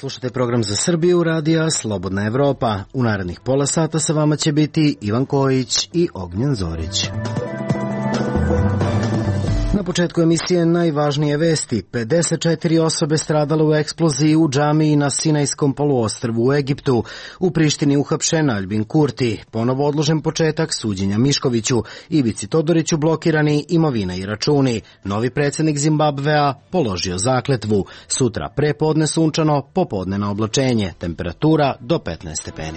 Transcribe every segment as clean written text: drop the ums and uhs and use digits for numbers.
Slušate program za Srbiju, radija Slobodna Evropa. U narednih pola sata sa vama će biti Ivan Kojić i Ognjen Zorić. Na početku emisije najvažnije vesti. 54 osobe stradale u eksploziji u džamiji na Sinajskom poluostrvu u Egiptu. U Prištini uhapšen Aljbin Kurti. Ponovo odložen početak suđenja Miškoviću. Ivici Todoriću blokirani imovina i računi. Novi predsjednik Zimbabvea položio zakletvu. Sutra prepodne sunčano, popodne na oblačenje. Temperatura do 15 stepeni.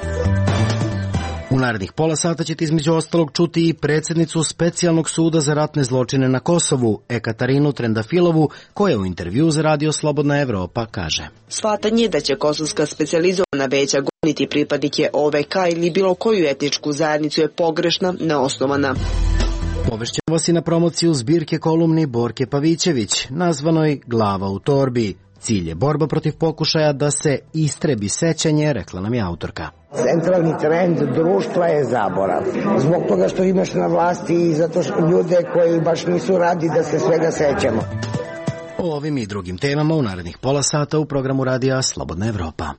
U narednih pola sata ćete između ostalog čuti i predsjednicu Specijalnog suda za ratne zločine na Kosovu, Ekaterinu Trendafilovu, koja u intervju za Radio Slobodna Evropa kaže: Shvatanje da će kosovska specijalizovana veća goniti pripadnike OVK ili bilo koju etničku zajednicu je pogrešna, neosnovana. Povešćemo vas i na promociju zbirke kolumni Borke Pavićević, nazvanoj Glava u torbi. Cilj je borba protiv pokušaja da se istrebi sećanje, rekla nam je autorka. Centralni trend društva je zaborav. Zbog toga što imaš na vlasti i zato što ljude koji baš nisu radi da se svega sećamo. O ovim i drugim temama u narednih pola sata u programu radija Slobodna Evropa.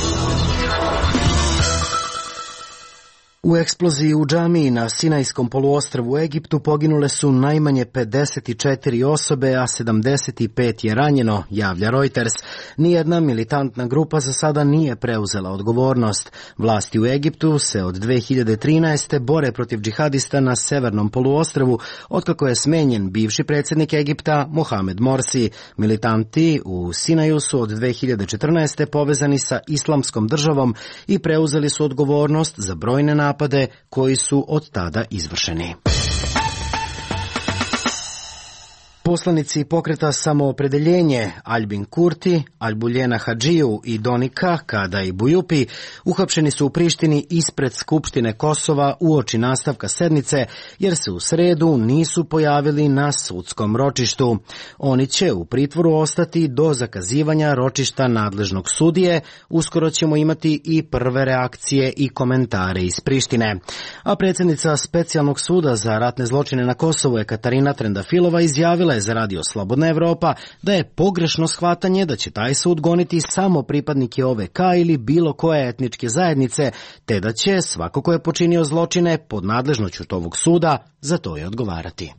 U eksploziji u džamiji na Sinajskom poluostrvu u Egiptu poginule su najmanje 54 osobe, a 75 je ranjeno, javlja Reuters. Nijedna militantna grupa za sada nije preuzela odgovornost. Vlasti u Egiptu se od 2013. bore protiv džihadista na severnom poluostrvu, otkako je smenjen bivši predsjednik Egipta Mohamed Morsi. Militanti u Sinaju su od 2014. povezani sa Islamskom državom i preuzeli su odgovornost za brojne napade koji su od tada izvršeni. Poslanici pokreta Samoopredeljenje Aljbin Kurti, Albuljena Hadžiju i Donika Kada i Bujupi uhapšeni su u Prištini ispred Skupštine Kosova uoči nastavka sednice, jer se u sredu nisu pojavili na sudskom ročištu. Oni će u pritvoru ostati do zakazivanja ročišta nadležnog sudije. Uskoro ćemo imati i prve reakcije i komentare iz Prištine. A predsjednica Specijalnog suda za ratne zločine na Kosovu Ekaterina Trendafilova izjavila je za Radio Slobodna Evropa da je pogrešno shvatanje da će taj sud goniti samo pripadnike OVK ili bilo koje etničke zajednice, te da će svako ko je počinio zločine pod nadležnošću ovog suda za to i odgovarati.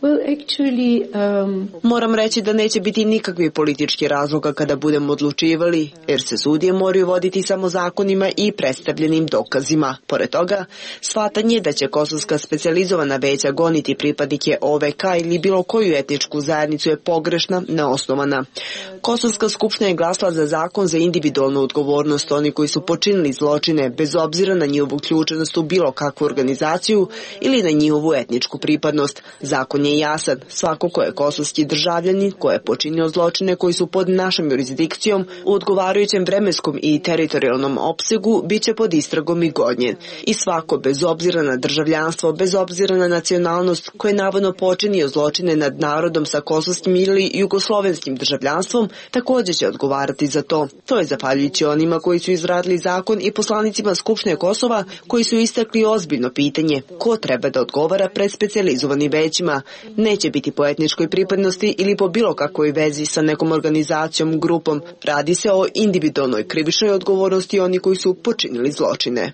Moram reći da neće biti nikakvih političkih razloga kada budemo odlučivali, jer se sudije moraju voditi samo zakonima i predstavljenim dokazima. Pored toga, shvatanje da će kosovska specijalizovana veća goniti pripadnike OVK ili bilo koju etničku zajednicu je pogrešna, neosnovana. Kosovska skupština je glasala za zakon za individualnu odgovornost onih koji su počinili zločine, bez obzira na njihovu uključenost u bilo kakvu organizaciju ili na njihovu etničku pripadnost. Zakon je jasan. Svako ko je kosovski državljanin, ko je počinio zločine koji su pod našom jurisdikcijom u odgovarajućem vremenskom i teritorijalnom opsegu, bit će pod istragom i gonjen. I svako, bez obzira na državljanstvo, bez obzira na nacionalnost, ko je navodno počinio zločine nad narodom sa kosovskim ili jugoslovenskim državljanstvom, također će odgovarati za to. To je zahvaljujući onima koji su izradili zakon i poslanicima Skupštine Kosova koji su istakli ozbiljno pitanje ko treba da odgovara pred specijalizovanim većima. Neće biti po etničkoj pripadnosti ili po bilo kakvoj vezi sa nekom organizacijom, grupom. Radi se o individualnoj krivičnoj odgovornosti oni koji su počinili zločine.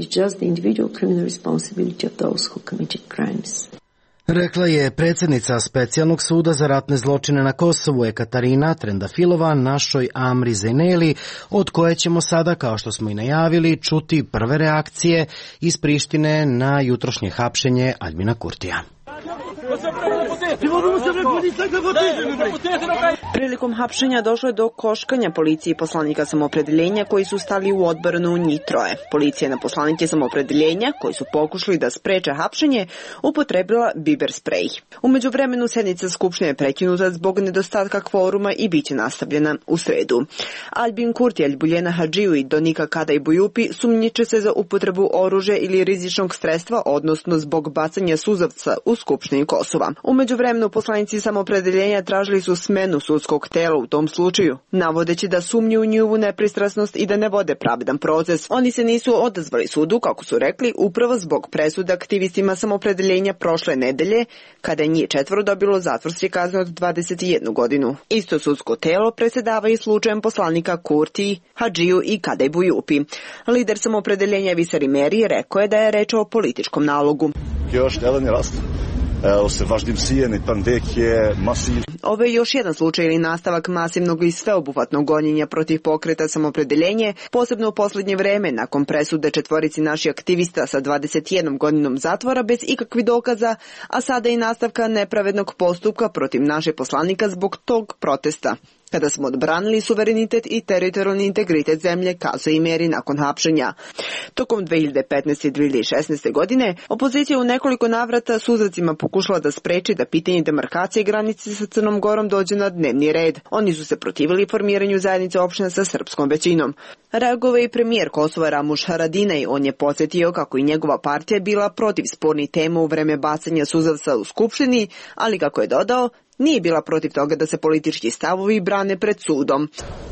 Rekla je predsjednica Specijalnog suda za ratne zločine na Kosovu Ekaterina Trendafilova našoj Amri Zeneli, od koje ćemo sada, kao što smo i najavili, čuti prve reakcije iz Prištine na jutrošnje hapšenje Aljbina Kurtija. Prilikom hapšenja došlo je do koškanja policije i poslanika Samoopredeljenja koji su stali u odbranu njih troje. Policija na poslanike Samoopredeljenja koji su pokušali da spreče hapšenje upotrebila biber sprej. U međuvremenu sednica skupštine je prekinuta zbog nedostatka kvoruma i biće nastavljena u sredu. Aljbin Kurti, Albuljena Hadžiju i Donika Kada i Bujupi sumnjiče se za upotrebu oružja ili rizičnog sredstva, odnosno zbog bacanja suzavca u Skupštini Kosova. U međuvremenu Istovremeno poslanici Samoopredeljenja tražili su smenu sudskog tela u tom slučaju, navodeći da sumnju u njihovu nepristrasnost i da ne vode pravedan proces. Oni se nisu odazvali sudu, kako su rekli, upravo zbog presude aktivistima Samoopredeljenja prošle nedelje, kada je njih 4 dobilo zatvorske kazne od 21 godinu. Isto sudsko telo presedava i slučajem poslanika Kurti, Hadžiju i Kadej Bujupi. Lider Samoopredeljenja Visari Meri rekao je da je reč o političkom nalogu. Ovo je još jedan slučaj ili nastavak masivnog i sveobuhvatnog gonjenja protiv pokreta Samoopredeljenje, posebno u posljednje vreme nakon presude 4 naših aktivista sa 21 godinom zatvora bez ikakvih dokaza, a sada i nastavka nepravednog postupka protiv našeg poslanika zbog tog protesta. Kada smo odbranili suverenitet i teritorijalni integritet zemlje, kazao i Meri nakon hapšenja. Tokom 2015. i 2016. godine, opozicija u nekoliko navrata suzracima pokušala da spreči da pitanje demarkacije granice sa Crnom Gorom dođe na dnevni red. Oni su se protivili formiranju zajednice opština sa srpskom većinom. Reagovao je i premijer Kosova Ramuš Haradinaj. On je podsjetio kako i njegova partija bila protiv spornih tema u vreme bacanja suzavca u Skupštini, ali kako je dodao, nije bila protiv toga da se politički stavovi brane pred sudom.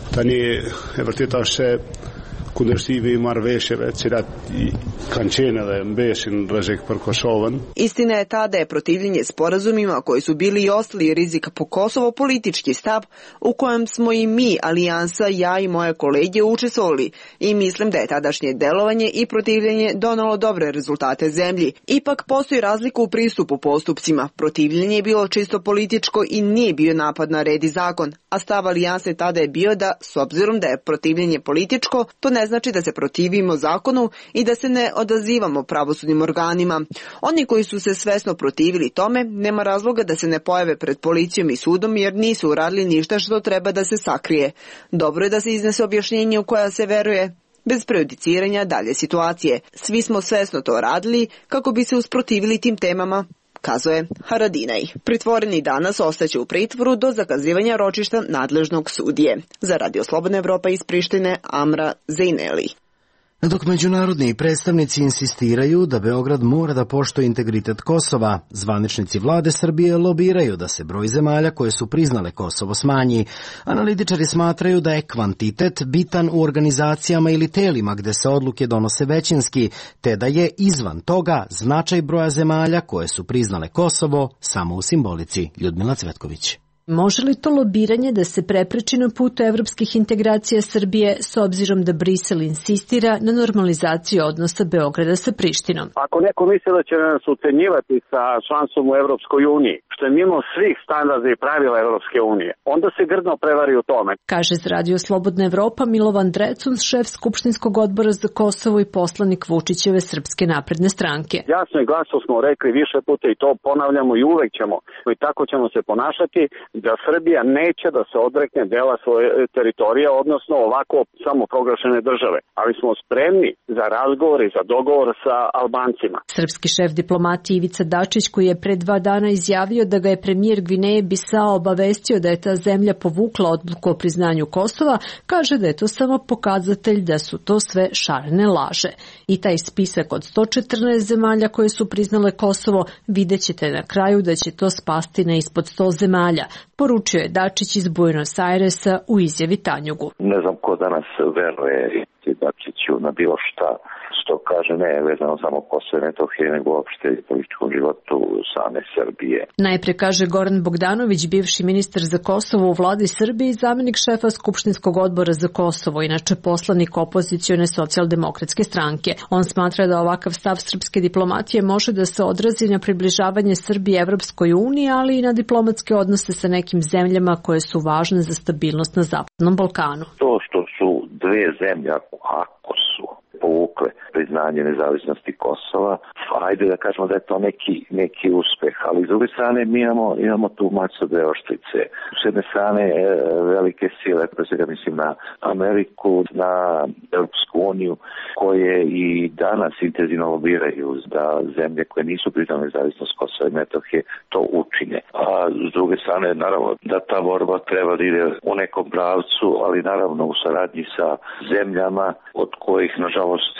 Istina je ta da je protivljenje sporazumima koji su bili i ostali rizik po Kosovo politički stav u kojem smo i mi, alijansa, ja i moje kolege učestvovali i mislim da je tadašnje delovanje i protivljenje donalo dobre rezultate zemlji. Ipak postoji razlika u pristupu postupcima. Protivljenje je bilo čisto političko i nije bio napad na red i zakon, a stav alijanse tada je bio da, s obzirom da je protivljenje političko, to ne znači da se protivimo zakonu i da se ne odazivamo pravosudnim organima. Oni koji su se svesno protivili tome, nema razloga da se ne pojave pred policijom i sudom jer nisu uradili ništa što treba da se sakrije. Dobro je da se iznese objašnjenje u koja se veruje, bez prejudiciranja dalje situacije. Svi smo svesno to radili kako bi se usprotivili tim temama, kazao je Haradinaj. Pritvoreni danas ostaće u pritvoru do zakazivanja ročišta nadležnog sudije. Za Radio Slobodna Evropa iz Prištine, Amra Zejneli. Dok međunarodni predstavnici insistiraju da Beograd mora da poštuje integritet Kosova, zvaničnici vlade Srbije lobiraju da se broj zemalja koje su priznale Kosovo smanji. Analitičari smatraju da je kvantitet bitan u organizacijama ili telima gde se odluke donose većinski, te da je izvan toga značaj broja zemalja koje su priznale Kosovo samo u simbolici. Ljudmila Cvetković. Može li to lobiranje da se prepreči na putu evropskih integracija Srbije s obzirom da Brisel insistira na normalizaciju odnosa Beograda sa Prištinom? Ako neko misli da će nas ucenjivati sa članstvom u Evropskoj uniji, što je mimo svih standarda i pravila Evropske unije, onda se grdno prevari u tome. Kaže za Radio Slobodna Evropa Milovan Drecun, šef Skupštinskog odbora za Kosovo i poslanik Vučićeve Srpske napredne stranke. Jasno i glasno smo rekli više puta i to ponavljamo i uvek ćemo. I tako ćemo se ponašati da Srbija neće da se odrekne dela svoje teritorije, odnosno ovako samoproglašene države. Ali smo spremni za razgovor i za dogovor sa Albancima. Srpski šef diplomatije Ivica Dačić, koji je pre 2 dana izjavio da ga je premijer Gvineje Bisao obavestio da je ta zemlja povukla odluku o priznanju Kosova, kaže da je to samo pokazatelj da su to sve šarene laže. I taj spisak od 114 zemalja koje su priznale Kosovo, vidjet ćete na kraju da će to spasti na ispod 100 zemalja, poručio je Dačić iz Buenos Airesa u izjavi Tanjugu. Ne znam ko danas veruje Dačiću na bilo šta što kaže ne vezano samo Kosovo i Metohije, nego uopšte i političkom životu same Srbije. Najpre kaže Goran Bogdanović, bivši ministar za Kosovo u vladi Srbije i zamenik šefa Skupštinskog odbora za Kosovo, inače poslanik opozicione socijaldemokratske stranke. On smatra da ovakav stav srpske diplomatije može da se odrazi na približavanje Srbije Evropskoj uniji, ali i na diplomatske odnose sa nekim zemljama koje su važne za stabilnost na Zapadnom Balkanu. To što su dve zemlje, ako su povukle priznanje nezavisnosti Kosova, ajde da kažemo da je to neki uspeh, ali s druge strane mi imamo tu mač sa dve oštrice. S jedne strane velike sile, pre svega mislim na Ameriku, na Europsku uniju, koje i danas intenzivno lobiraju da zemlje koje nisu priznale nezavisnost Kosova i Metohije to učine. A s druge strane, naravno, da ta borba treba da ide u nekom pravcu, ali naravno u saradnji sa zemljama od kojih, nažalost, mi još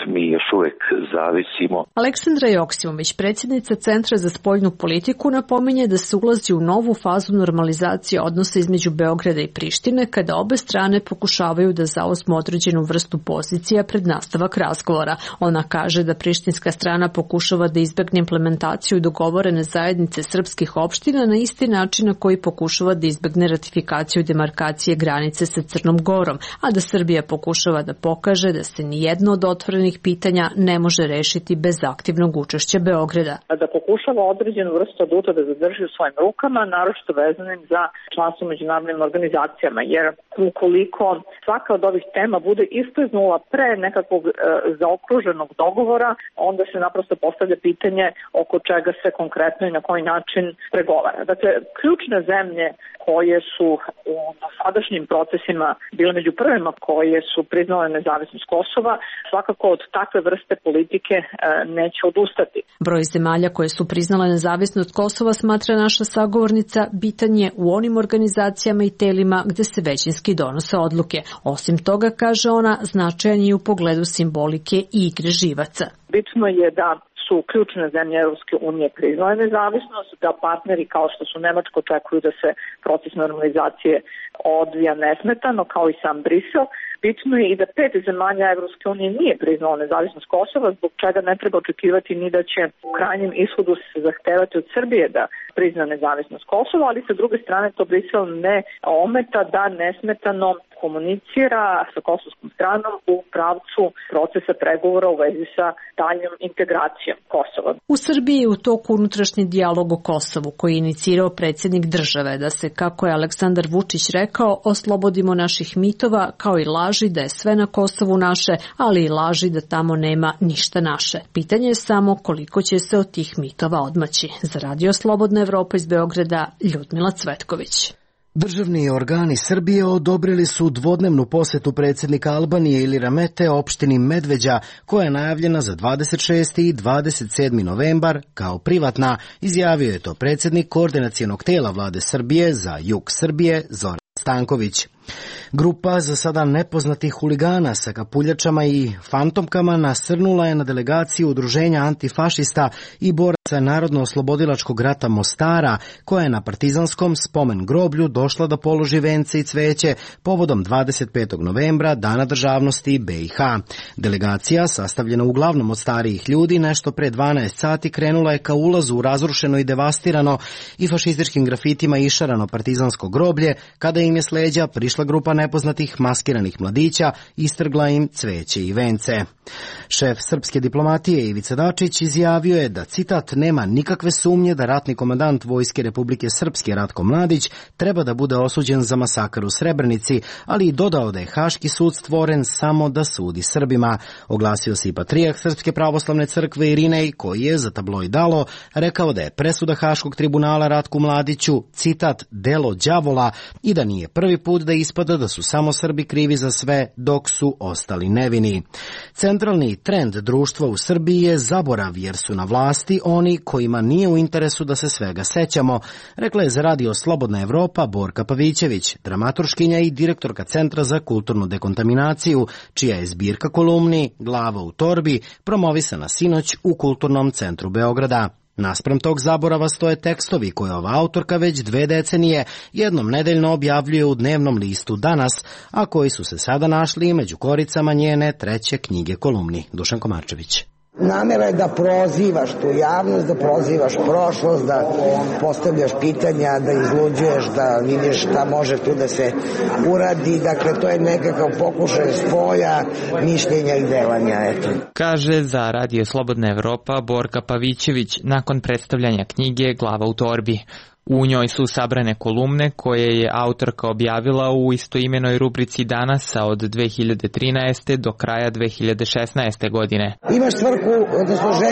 uvek zavisimo. Aleksandra Joksimović, predsjednica Centra za spoljnu politiku, napominje da se ulazi u novu fazu normalizacije odnosa između Beograda i Prištine kada obe strane pokušavaju da zauzmu određenu vrstu pozicija pred nastavak razgovora. Ona kaže da prištinska strana pokušava da izbegne implementaciju dogovorene zajednice srpskih opština na isti način na koji pokušava da izbegne ratifikaciju demarkacije granice sa Crnom Gorom, a da Srbija pokušava da pokaže da se nijedno od otvorenih pitanja ne može rešiti bez aktivnog učešća Beograda. Da pokušava određenu vrstu aduta da zadrži u svojim rukama, naročito vezanim za članstvo u međunarodnim organizacijama, jer ukoliko svaka od ovih tema bude iskliznula pre nekakvog zaokruženog dogovora, onda se naprosto postavlja pitanje oko čega se konkretno i na koji način pregovara. Dakle, ključne zemlje koje su u dosadašnjim procesima bile među prvima koje su priznale nezavisnost Kosova, svakako od takve vrste politike neće odustati. Broj zemalja koje su priznale nezavisnost Kosova, smatra naša sagovornica, bitan je u onim organizacijama i telima gde se većinski donose odluke. Osim toga, kaže ona, značajan je u pogledu simbolike i igre živaca. Bitno je da su ključne zemlje Europske unije priznale nezavisnost, da partneri kao što su Nemačka očekuju da se proces normalizacije odvija nesmetano, kao i sam Brisel. Bitno je i da 5 zemalja Evropske unije nije priznalo nezavisnost Kosova, zbog čega ne treba očekivati ni da će u krajnjem ishodu se zahtevati od Srbije da prizna nezavisnost Kosova, ali sa druge strane to Brisel ne ometa da nesmetano komunicira sa kosovskom stranom u pravcu procesa pregovora u vezi sa daljnjom integracijom Kosova. U Srbiji je u toku unutrašnji dijalog o Kosovu koji je inicirao predsjednik države da se, kako je Aleksandar Vučić rekao, oslobodimo naših mitova kao i laži da je sve na Kosovu naše, ali i laži da tamo nema ništa naše. Pitanje je samo koliko će se od tih mitova odmaći. Za Radio Slobodna Evropa iz Beograda, Ljudmila Cvetković. Državni organi Srbije odobrili su dvodnevnu posetu predsjednika Albanije Ilira Mete opštini Medveđa, koja je najavljena za 26. i 27. novembar kao privatna, izjavio je to predsjednik koordinacionog tela vlade Srbije za jug Srbije Zoran Stanković. Grupa za sada nepoznatih huligana sa kapuljačama i fantomkama nasrnula je na delegaciju udruženja antifašista i boraca Narodno-oslobodilačkog rata Mostara, koja je na partizanskom spomen groblju došla da položi vence i cveće povodom 25. novembra, Dana državnosti BiH. Delegacija, sastavljena uglavnom od starijih ljudi, nešto pre 12 sati krenula je ka ulazu u razrušeno i devastirano i fašističkim grafitima išarano partizansko groblje, kada im je s leđa prišla grupa nepoznatih maskiranih mladića, istrgla im cveće i vence. Šef srpske diplomatije Ivica Dačić izjavio je da, citat, nema nikakve sumnje da ratni komandant Vojske Republike Srpske Ratko Mladić treba da bude osuđen za masakr u Srebrenici, ali i dodao da je Haški sud stvoren samo da sudi Srbima. Oglasio se i patrijarh Srpske pravoslavne crkve Irinej, koji je za tabloid Dalo rekao da je presuda Haškog tribunala Ratku Mladiću, citat, delo đavola i da nije prvi put da ispada da su samo Srbi krivi za sve, dok su ostali nevini. Centralni trend društva u Srbiji je zaborav, jer su na vlasti oni kojima nije u interesu da se svega sećamo, rekla je za Radio Slobodna Evropa Borka Pavićević, dramaturškinja i direktorka Centra za kulturnu dekontaminaciju, čija je zbirka kolumni Glava u torbi promovisana sinoć u Kulturnom centru Beograda. Naspram tog zaborava stoje tekstovi koje ova autorka već 2 decenije jednom nedeljno objavljuje u dnevnom listu Danas, a koji su se sada našli među koricama njene 3. knjige kolumni. Dušan Komarčević. Namera je da prozivaš tu javnost, da prozivaš prošlost, da postavljaš pitanja, da izluđuješ, da vidiš šta može tu da se uradi. Dakle, to je nekakav pokušaj spoja mišljenja i delanja. Eto. Kaže za Radio Slobodna Evropa Borka Pavićević nakon predstavljanja knjige Glava u torbi. U njoj su sabrane kolumne koje je autorka objavila u istoimenoj rubrici Danasa od 2013. do kraja 2016. godine. Imaš svrhu, odnosno želju da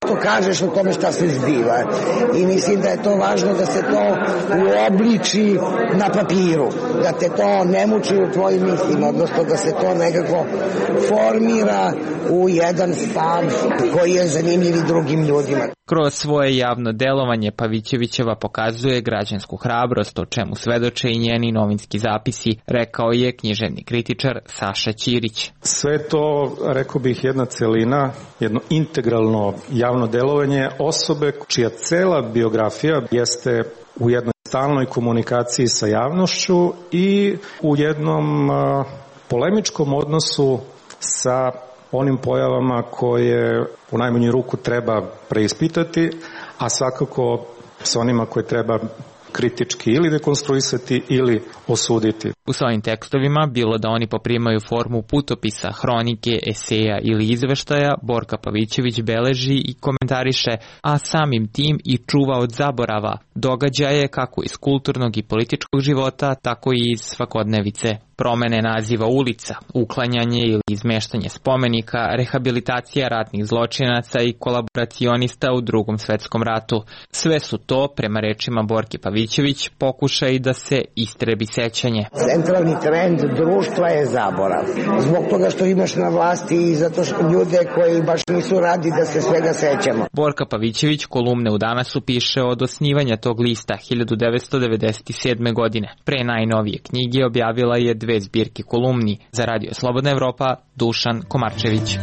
To kažeš o tome šta se zbiva i mislim da je to važno da se to uobliči na papiru, da te to ne muči u tvojim mislima, odnosno da se to nekako formira u jedan stav koji je zanimljiv i drugim ljudima. Kroz svoje javno delovanje Pavićevićeva pokazuje građansku hrabrost, o čemu svedoče i njeni novinski zapisi, rekao je književni kritičar Saša Ćirić. Sve to, rekao bih, jedna celina, jedno integralno javno delovanje osobe čija cela biografija jeste u jednoj stalnoj komunikaciji sa javnošću i u jednom polemičkom odnosu sa onim pojavama koje u najmanju ruku treba preispitati, a svakako sa onima koje treba kritički ili dekonstruisati ili osuditi. U svojim tekstovima, bilo da oni poprimaju formu putopisa, hronike, eseja ili izveštaja, Borka Pavićević beleži i komentariše, a samim tim i čuva od zaborava događaje kako iz kulturnog i političkog života, tako i iz svakodnevice. Promene naziva ulica, uklanjanje ili izmeštanje spomenika, rehabilitacija ratnih zločinaca i kolaboracionista u Drugom svetskom ratu. Sve su to, prema rečima Borke Pavićević, pokušaj da se istrebi sećanje. Centralni trend društva je zaborav. Zbog toga što imaš na vlasti i zato što ljude koji baš nisu radi da se svega sećamo. Borka Pavićević kolumne u Danasu piše od osnivanja tog lista 1997. godine. Pre najnovije knjige objavila je 2 zbirke kolumni. Za Radio Slobodna Evropa, Dušan Komarčević.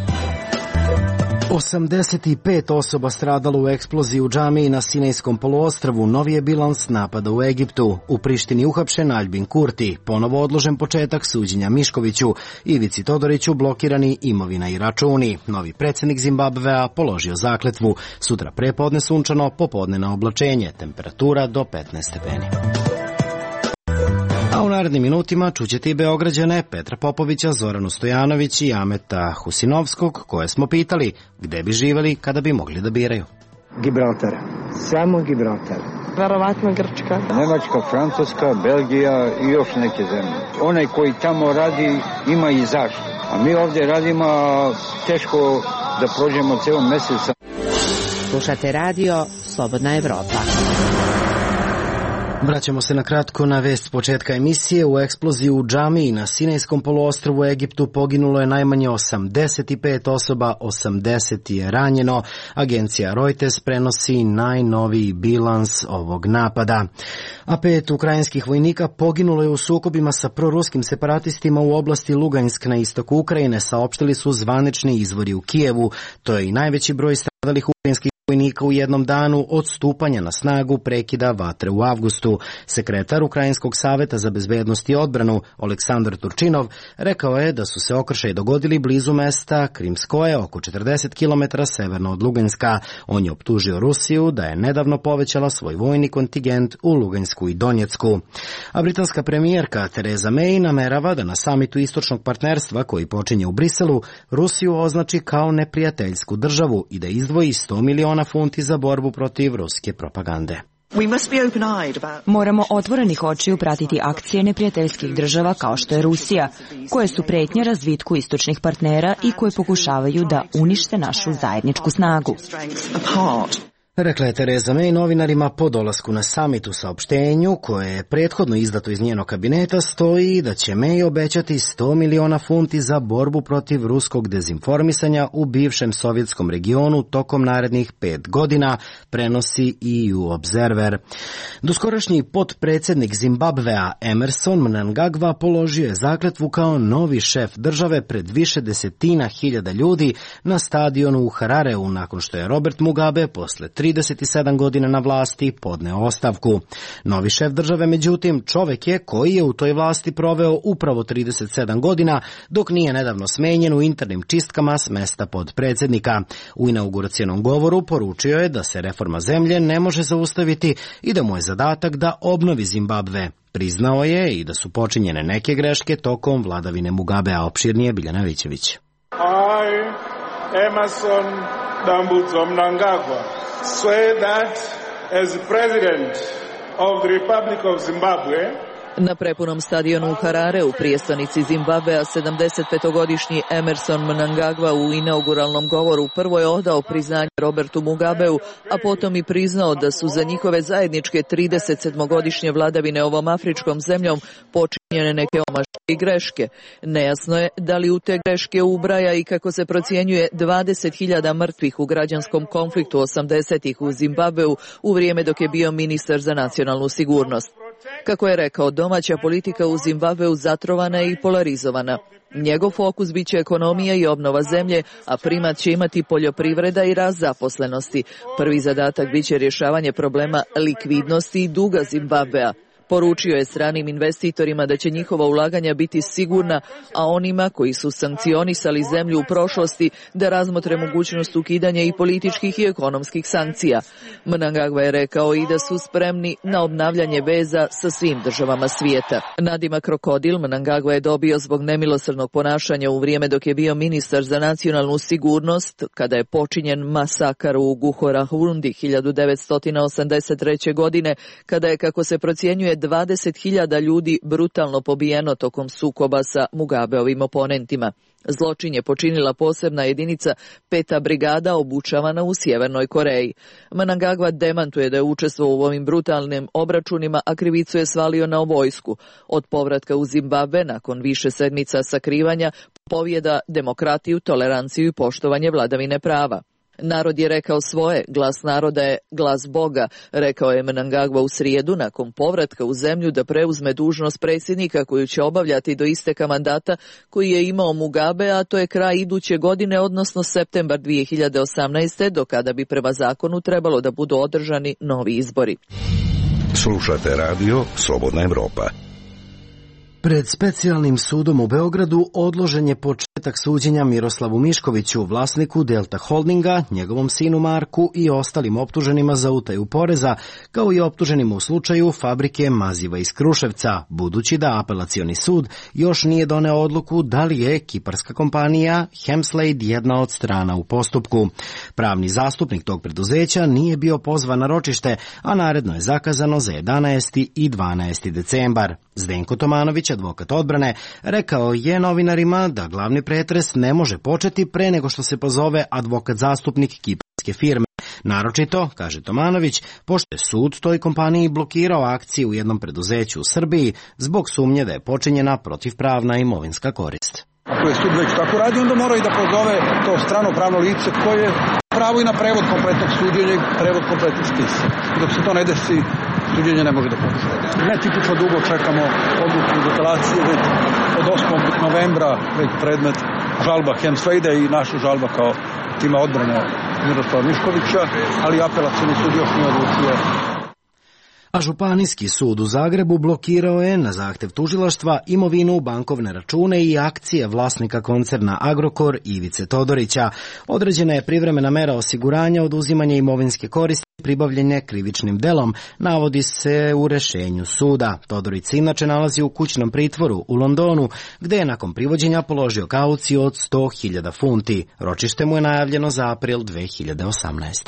85 osoba stradalo u eksploziji u džamiji na Sinajskom poluostrvu. Novi je bilans napada u Egiptu. U Prištini uhapšen Aljbin Kurti. Ponovo odložen početak suđenja Miškoviću. Ivici Todoriću blokirani imovina i računi. Novi predsjednik Zimbabvea položio zakletvu. Sutra prepodne sunčano, popodne na oblačenje. Temperatura do 15 stepeni. A u narednim minutima čućete i Beograđane Petra Popovića, Zoranu Stojanović i Ameta Husinovskog, koje smo pitali gde bi živeli kada bi mogli da biraju. Gibraltar. Samo Gibraltar. Verovatno Grčka. Nemačka, Francuska, Belgija i još neke zemlje. Onaj koji tamo radi ima i zašto. A mi ovdje radimo teško da prođemo ceo mesec. Slušate radio Slobodna Evropa. Vraćamo se na kratko na vest početka emisije. U eksploziji u džamiji na Sinajskom poluostrvu u Egiptu poginulo je najmanje 85 osoba, 80 je ranjeno. Agencija Reuters prenosi najnoviji bilans ovog napada. A 5 ukrajinskih vojnika poginulo je u sukobima sa proruskim separatistima u oblasti Lugansk na istoku Ukrajine, saopštili su zvanični izvori u Kijevu. To je i najveći broj stradalih ukrajinskih vojnika u jednom danu od stupanja na snagu prekida vatre u avgustu. Sekretar Ukrajinskog saveta za bezbednost i odbranu Oleksandar Turčinov rekao je da su se okršaji dogodili blizu mesta Krimskoje, oko 40 km severno od Luganska. On je optužio Rusiju da je nedavno povećala svoj vojni kontingent u Lugansku i Donjecku. A britanska premijerka Theresa May namerava da na samitu istočnog partnerstva koji počinje u Briselu Rusiju označi kao neprijateljsku državu i da izdvoji 100 miliona funti za borbu protiv ruske propagande. Moramo otvorenih očiju pratiti akcije neprijateljskih država kao što je Rusija, koje su pretnja razvitku istočnih partnera i koje pokušavaju da unište našu zajedničku snagu. Rekla je Theresa May novinarima po dolasku na samit. U saopštenju, koje je prethodno izdato iz njenog kabineta, stoji da će May obećati 100 miliona funti za borbu protiv ruskog dezinformisanja u bivšem sovjetskom regionu tokom narednih 5 godina, prenosi EU Observer. Doskorašnji potpredsjednik Zimbabvea Emerson Mnangagwa položio je zakletvu kao novi šef države pred više desetina hiljada ljudi na stadionu u Harareu nakon što je Robert Mugabe posle 37 godina na vlasti podneo ostavku. Novi šef države, međutim, čovek je koji je u toj vlasti proveo upravo 37 godina, dok nije nedavno smenjen u internim čistkama s mesta podpredsjednika. U inauguracionom govoru poručio je da se reforma zemlje ne može zaustaviti i da mu je zadatak da obnovi Zimbabve. Priznao je i da su počinjene neke greške tokom vladavine Mugabea. Opširnije Biljana Vićević. Emerson Dambudzo Mnangagwa swear that as President of the Republic of Zimbabwe Na prepunom stadionu u Harare u prijestonici Zimbabvea 75-godišnji Emerson Mnangagwa u inauguralnom govoru prvo je odao priznanje Robertu Mugabeu, a potom i priznao da su za njihove zajedničke 37-godišnje vladavine ovom afričkom zemljom počinjene neke omaške i greške. Nejasno je da li u te greške ubraja i kako se procjenjuje 20.000 mrtvih u građanskom konfliktu 80-ih u Zimbabveu u vrijeme dok je bio ministar za nacionalnu sigurnost. Kako je rekao, domaća politika u Zimbabveu zatrovana je i polarizovana. Njegov fokus biće ekonomija i obnova zemlje, a primat će imati poljoprivreda i rast zaposlenosti. Prvi zadatak biće rješavanje problema likvidnosti i duga Zimbabvea. Poručio je stranim investitorima da će njihova ulaganja biti sigurna, a onima koji su sankcionisali zemlju u prošlosti da razmotre mogućnost ukidanja i političkih i ekonomskih sankcija. Mnangagwa je rekao i da su spremni na obnavljanje veza sa svim državama svijeta. Nadima krokodil Mnangagwa je dobio zbog nemilosrdnog ponašanja u vrijeme dok je bio ministar za nacionalnu sigurnost, kada je počinjen masakar u Guhorahundi 1983. godine, kada je, kako se procjenjuje, 20.000 ljudi brutalno pobijeno tokom sukoba sa Mugabeovim oponentima. Zločin je počinila posebna jedinica 5. brigada obučavana u Sjevernoj Koreji. Mnangagwa demantuje da je učestvovao u ovim brutalnim obračunima, a krivicu je svalio na vojsku. Od povratka u Zimbabve, nakon više sedmica sakrivanja, povjeda demokratiju, toleranciju i poštovanje vladavine prava. Narod je rekao svoje, glas naroda je glas Boga, rekao je Mnangagwa u srijedu nakon povratka u zemlju da preuzme dužnost predsjednika koju će obavljati do isteka mandata koji je imao Mugabe, a to je kraj iduće godine, odnosno septembar 2018. do kada bi prema zakonu trebalo da budu održani novi izbori. Slušate radio Slobodna Evropa. Pred specijalnim sudom u Beogradu odložen je početak suđenja Miroslavu Miškoviću, vlasniku Delta Holdinga, njegovom sinu Marku i ostalim optuženima za utaju poreza, kao i optuženima u slučaju fabrike maziva iz Kruševca, budući da apelacioni sud još nije doneo odluku da li je kiparska kompanija Hemslade jedna od strana u postupku. Pravni zastupnik tog preduzeća nije bio pozvan na ročište, a naredno je zakazano za 11. i 12. decembar. Zdenko Tomanović, advokat odbrane, rekao je novinarima da glavni pretres ne može početi pre nego što se pozove advokat zastupnik kiparske firme. Naročito, kaže Tomanović, pošto je sud toj kompaniji blokirao akcije u jednom preduzeću u Srbiji zbog sumnje da je počinjena protivpravna imovinska korist. Ako je sud već tako radi, onda mora i da pozove to strano pravno lice koje pravo i na prevod kompletnog suđenja i prevod kompletnog spisa. Dok se to ne desi, suđenje ne može da počne. Netipično dugo čekamo odluku iz apelacije, već od 8. novembra već predmet žalba Hemslade i naša žalba kao tima odbrane Miroslava Miškovića, ali apelacioni sud još nije odlučio. A Županijski sud u Zagrebu blokirao je na zahtev tužilaštva imovinu, bankovne račune i akcije vlasnika koncerna Agrokor Ivice Todorića. Određena je privremena mera osiguranja oduzimanja imovinske koristi pribavljenje krivičnim delom, navodi se u rešenju suda. Todorić se inače nalazi u kućnom pritvoru u Londonu, gde je nakon privođenja položio kauciju od 100.000 funti. Ročište mu je najavljeno za april 2018.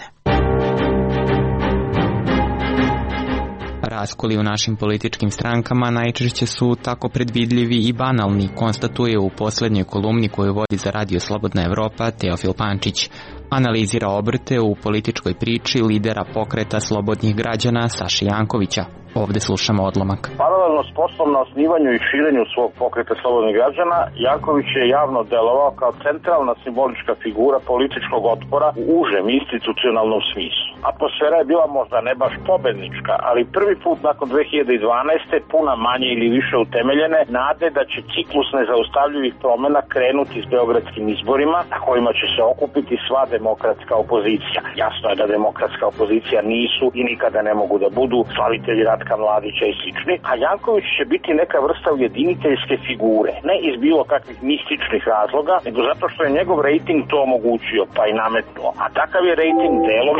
Raskoli u našim političkim strankama najčešće su tako predvidljivi i banalni, konstatuje u poslednjoj kolumni koju vodi za radio Slobodna Evropa Teofil Pančić. Analizira obrte u političkoj priči lidera pokreta slobodnih građana Saše Jankovića. Ovde slušamo odlomak. Paralelno s poslom na osnivanju i širenju svog pokreta slobodnih građana, Janković je javno delovao kao centralna simbolička figura političkog otpora u užem institucionalnom smislu. Atmosfera je bila možda ne baš pobednička, ali prvi put nakon 2012. puna manje ili više utemeljene nade da će ciklus nezaustavljivih promena krenuti s beogradskim izborima, na kojima će se okupiti sva demokratska opozicija. Jasno je da demokratska opozicija nisu i nikada ne mogu da budu slavitelji Ratka Mladića i slični, a Janković će biti neka vrsta ujediniteljske figure, ne iz bilo kakvih mističnih razloga, nego zato što je njegov rejting to omogućio, pa i nametnuo. A takav je rejting delom izbore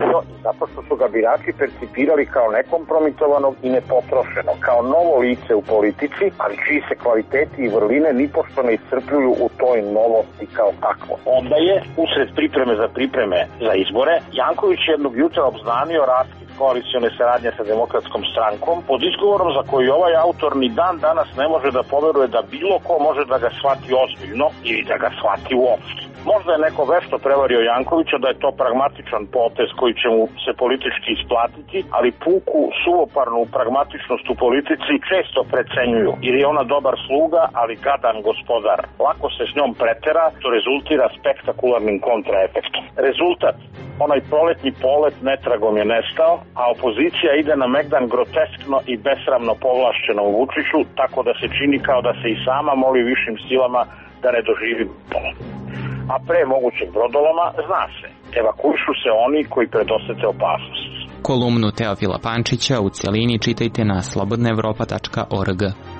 desio zato što su ga birači percipirali kao nekompromitovanog i nepotrošenog, kao novo lice u politici, ali čiji se kvaliteti i vrline nipošto ne iscrpljuju u toj novosti kao takvo. Onda je, usred pripreme za izbore, Janković jednog jutra obznanio raskid koalicione saradnje sa Demokratskom strankom pod izgovorom za koji ovaj autor ni dan danas ne može da poveruje da bilo ko može da ga shvati ozbiljno ili da ga shvati uopšte. Možda je neko vešto prevario Jankovića da je to pragmatičan potez koji će mu se politički isplatiti, ali puku, suvoparnu pragmatičnost u politici često precenjuju, jer je ona dobar sluga, ali gadan gospodar. Lako se s njom pretera, to rezultira spektakularnim kontraefektom. Rezultat, onaj proletni polet netragom je nestao, a opozicija ide na megdan groteskno i besramno povlašćenom Vučiću, tako da se čini kao da se i sama moli višim silama da ne doživi polet. A pre mogućeg brodoloma, zna se, evakuišu se oni koji predosete opasnost. Kolumnu Teofila Pančića u cijelini čitajte na slobodnaevropa.org.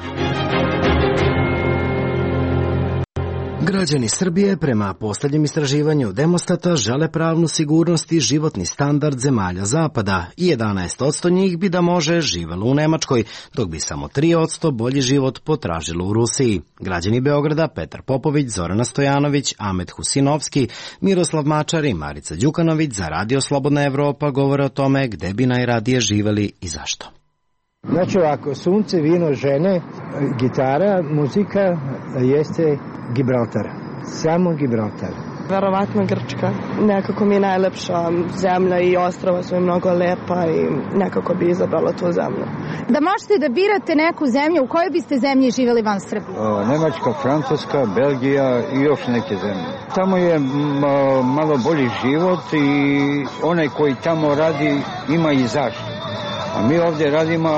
Građani Srbije prema posljednjem istraživanju Demostata žele pravnu sigurnost i životni standard zemalja Zapada i 11% njih bi da može živelo u Nemačkoj, dok bi samo 3% bolji život potražilo u Rusiji. Građani Beograda Petar Popović, Zorana Stojanović, Ahmet Husinovski, Miroslav Mačar i Marica Đukanović za Radio Slobodna Evropa govore o tome gde bi najradije živeli i zašto. Znači ovako, sunce, vino, žene, gitara, muzika jeste Gibraltar. Samo Gibraltar. Verovatno Grčka. Nekako mi je najlepša zemlja i ostrava su mi mnogo lepa i nekako bi izabrala tu zemlju. Da možete da birate neku zemlju, u kojoj biste zemlji živjeli van Srbije? Nemačka, Francuska, Belgija i još neke zemlje. Tamo je malo bolji život i onaj koji tamo radi ima i zašto. A mi ovdje radimo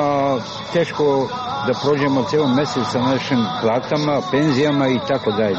teško da prođemo cijelo mjesec sa našim platama, penzijama i tako dalje.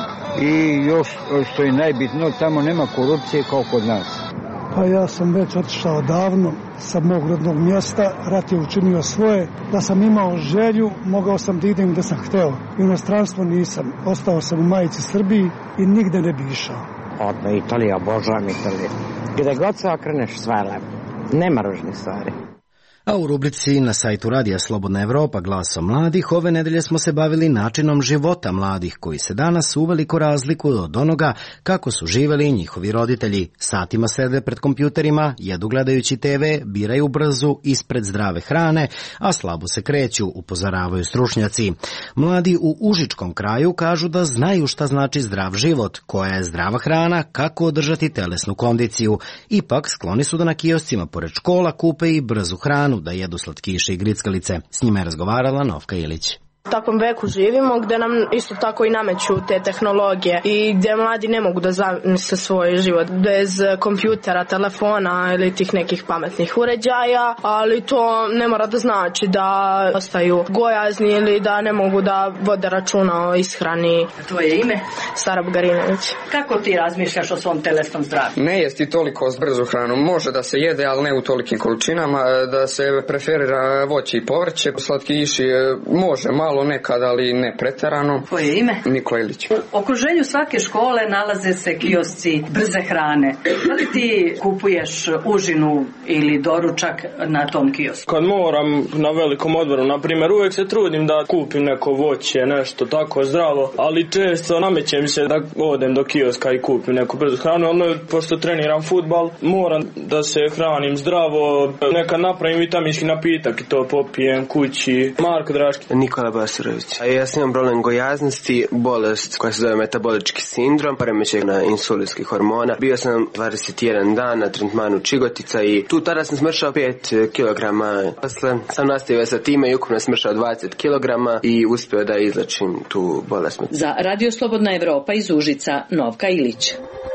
I još što je najbitno, tamo nema korupcije kao kod nas. Pa ja sam već otišao davno sa mog rodnog mjesta, rat je učinio svoje. Da sam imao želju, mogao sam da idem gde sam hteo. Inostranstvo nisam, ostao sam u majici Srbiji i nigde ne bi išao. Odno Italija, obožavam Italiju. Gde god se okreneš, sve je lepo. Nema ružnih stvari. A u rubrici na sajtu Radija Slobodna Evropa Glasom mladih ove nedelje smo se bavili načinom života mladih koji se danas uveliko razlikuju od onoga kako su živeli njihovi roditelji. Satima sede pred kompjuterima, jedu gledajući TV, biraju brzu ispred zdrave hrane, a slabo se kreću, upozoravaju stručnjaci. Mladi u Užičkom kraju kažu da znaju šta znači zdrav život, koja je zdrava hrana, kako održati telesnu kondiciju. Ipak skloni su da na kioscima pored škola kupe i brzu hranu, da jedu slatkiše i grickalice. S njima je razgovarala Novka Ilić. U takvom veku živimo gde nam isto tako i nameću te tehnologije i gde mladi ne mogu da zamisle svoj život bez kompjutera, telefona ili tih nekih pametnih uređaja, ali to ne mora da znači da ostaju gojazni ili da ne mogu da vode računa o ishrani. Tvoje ime? Sara Bugarinović. Kako ti razmišljaš o svom telesnom zdravlju? Ne jesti toliko brzu hranu, može da se jede, ali ne u tolikim količinama, da se preferira voće i povrće, slatkiši može malo nekad, ali ne preterano. Tvoje ime? Nikola Ilić. U okruženju svake škole nalaze se kiosci brze hrane. Da li ti kupuješ užinu ili doručak na tom kiosku? Kad moram na velikom odmoru, na primjer, uvijek se trudim da kupim neko voće, nešto tako zdravo, ali često nameće mi se da odem do kioska i kupim neku brzu hranu, pošto treniram fudbal, moram da se hranim zdravo, nekad napravim vitaminski napitak i to popijem kući. Marko Draški. Nikola Basirović. Ja sam imam problem gojaznosti, bolest koja se zove metabolički sindrom, poremećaj na insulinskih hormona. Bio sam 21 dan na tretmanu čigotica i tada sam smršao 5 kilograma. Posle sam nastavio sa time i ukupno smršao 20 kilograma i uspio da izlečim tu bolest. Za Radio Slobodna Evropa iz Užica, Novka Ilić.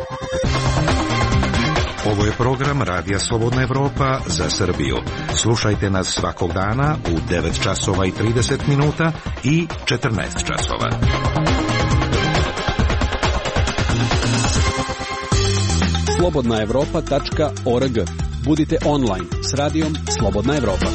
Ovo je program Radija Slobodna Evropa za Srbiju. Slušajte nas svakog dana u 9 časova i 30 minuta i 14 časova. slobodnaevropa.org. Budite online s Radijom Slobodna Evropa.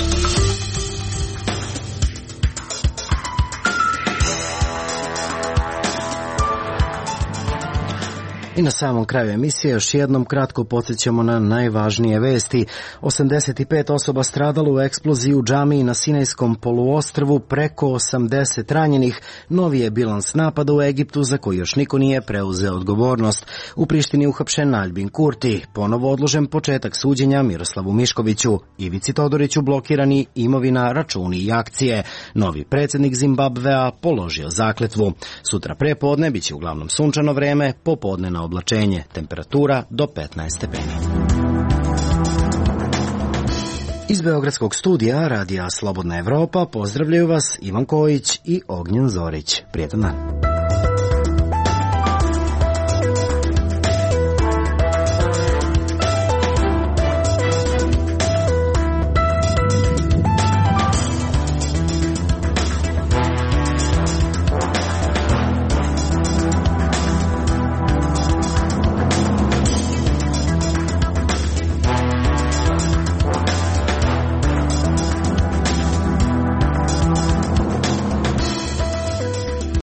I na samom kraju emisije još jednom kratko podsjećamo na najvažnije vesti. 85 osoba stradalo u eksploziji u džamiji na Sinajskom poluostrvu, preko 80 ranjenih. Novi je bilans napada u Egiptu za koji još niko nije preuzeo odgovornost. U Prištini uhapšen Albin Kurti, ponovo odložen početak suđenja Miroslavu Miškoviću, Ivici Todoriću blokirani imovina, računi i akcije. Novi predsjednik Zimbabvea položio zakletvu. Sutra prepodne biće uglavnom sunčano vreme, popodne na oblačenje, temperatura do 15 stepeni. Iz Beogradskog studija Radija Slobodna Evropa pozdravljaju vas Ivan Kojić i Ognjen Zorić. Prijetan dan.